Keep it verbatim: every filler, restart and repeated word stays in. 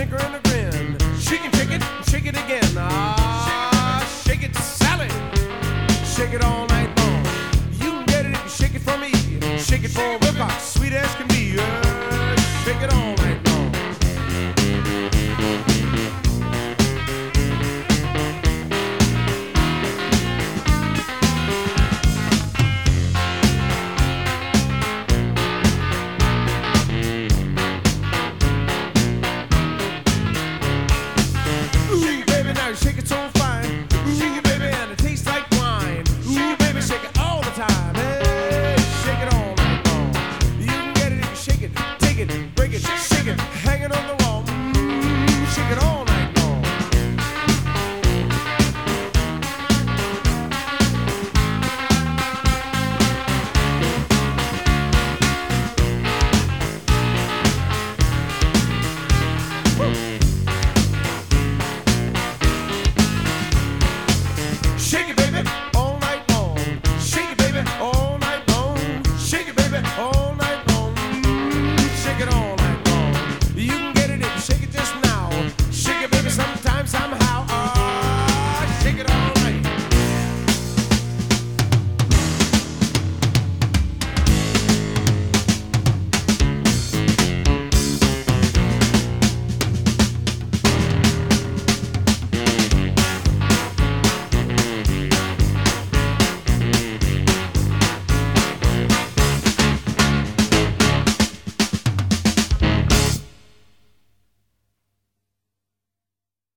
snicker and a grin. She can shake it, shake it again. Ah, shake it, Sally. Shake it all night long. You can get it if you shake it for me. Shake it for Wilcox.